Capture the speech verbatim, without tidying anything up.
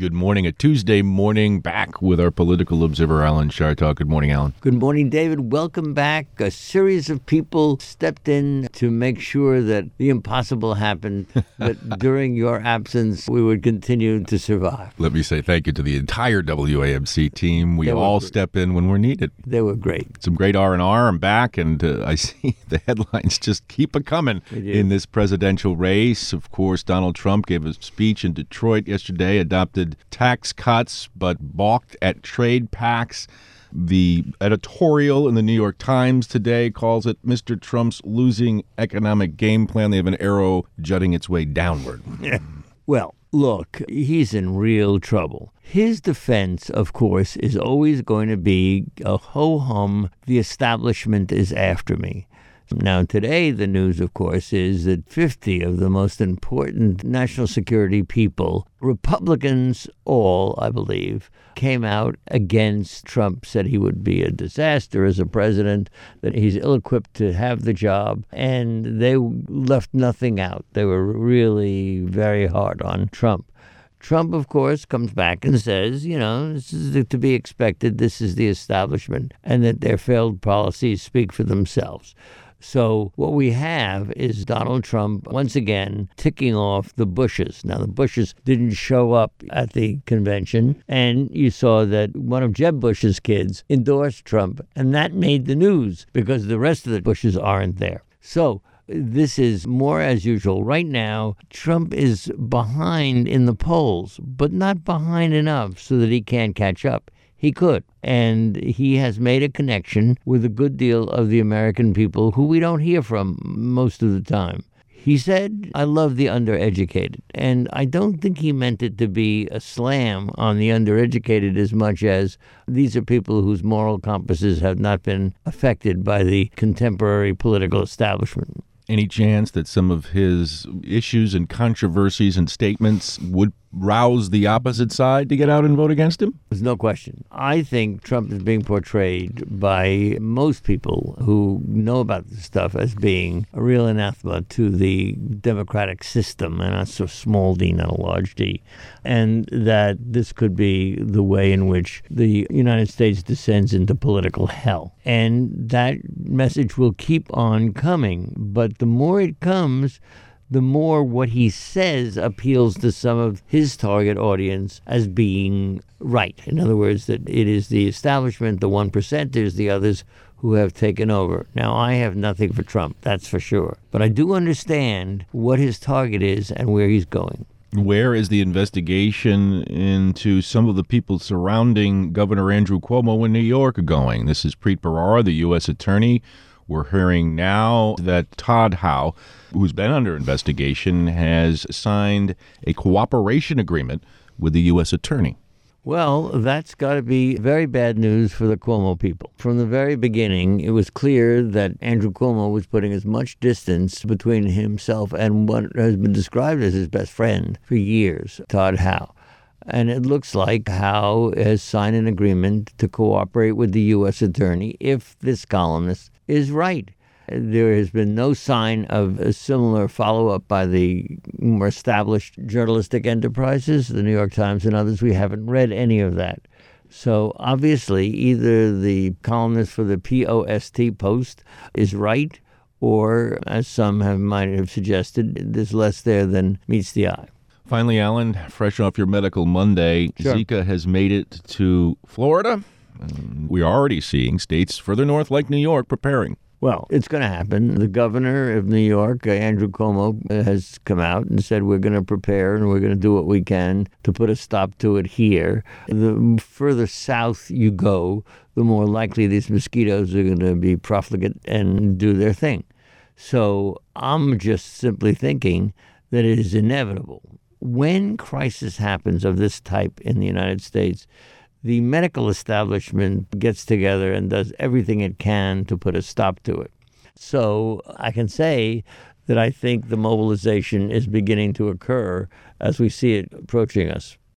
Good morning. A Tuesday morning, back with our political observer, Alan Chartock. Good morning, Alan. Good morning, David. Welcome back. A series of people stepped in to make sure that the impossible happened, that during your absence, we would continue to survive. Let me say thank you to the entire W A M C team. We They were all great. step in when we're needed. They were great. Some great R and R. I'm back, and uh, I see the headlines just keep a-coming They do. in this presidential race. Of course, Donald Trump gave a speech in Detroit yesterday, adopted tax cuts, but balked at trade pacts. The editorial in the New York Times today calls it Mister Trump's losing economic game plan. They have an arrow jutting its way downward. Well, look, he's in real trouble. His defense, of course, is always going to be a ho-hum, the establishment is after me. Now, today, the news, of course, is that fifty of the most important national security people, Republicans all, I believe, came out against Trump, said he would be a disaster as a president, that he's ill-equipped to have the job, and they left nothing out. They were really very hard on Trump. Trump, of course, comes back and says, you know, this is to be expected, this is the establishment, and that their failed policies speak for themselves. So what we have is Donald Trump, once again, ticking off the Bushes. Now, the Bushes didn't show up at the convention, and you saw that one of Jeb Bush's kids endorsed Trump, and that made the news because the rest of the Bushes aren't there. So this is more as usual. Right now, Trump is behind in the polls, but not behind enough so that he can't catch up. He could. And he has made a connection with a good deal of the American people who we don't hear from most of the time. He said, I love the undereducated. And I don't think he meant it to be a slam on the undereducated as much as these are people whose moral compasses have not been affected by the contemporary political establishment. Any chance that some of his issues and controversies and statements would rouse the opposite side to get out and vote against him? There's no question. I think Trump is being portrayed by most people who know about this stuff as being a real anathema to the democratic system, and that's a small d, not a large d, and that this could be the way in which the United States descends into political hell. And that message will keep on coming, but the more it comes, the more what he says appeals to some of his target audience as being right. In other words, that it is the establishment, the one percenters, the others who have taken over. Now, I have nothing for Trump, that's for sure. But I do understand what his target is and where he's going. Where is the investigation into some of the people surrounding Governor Andrew Cuomo in New York going? This is Preet Bharara, the U S attorney. We're hearing now that Todd Howe, who's been under investigation, has signed a cooperation agreement with the U S attorney. Well, that's got to be very bad news for the Cuomo people. From the very beginning, it was clear that Andrew Cuomo was putting as much distance between himself and what has been described as his best friend for years, Todd Howe. And it looks like Howe has signed an agreement to cooperate with the U S attorney if this columnist is right. There has been no sign of a similar follow-up by the more established journalistic enterprises, the New York Times and others. We haven't read any of that. So obviously, either the columnist for the P O S T Post is right, or, as some have might have suggested, there's less there than meets the eye. Finally, Alan, fresh off your medical Monday, Sure. Zika has made it to Florida. Um, we're already seeing states further north like New York preparing. Well, it's going to happen. The governor of New York, uh, Andrew Cuomo, uh, has come out and said we're going to prepare and we're going to do what we can to put a stop to it here. The further south you go, the more likely these mosquitoes are going to be profligate and do their thing. So I'm just simply thinking that it is inevitable. When crisis happens of this type in the United States, the medical establishment gets together and does everything it can to put a stop to it. So I can say that I think the mobilization is beginning to occur as we see it approaching us.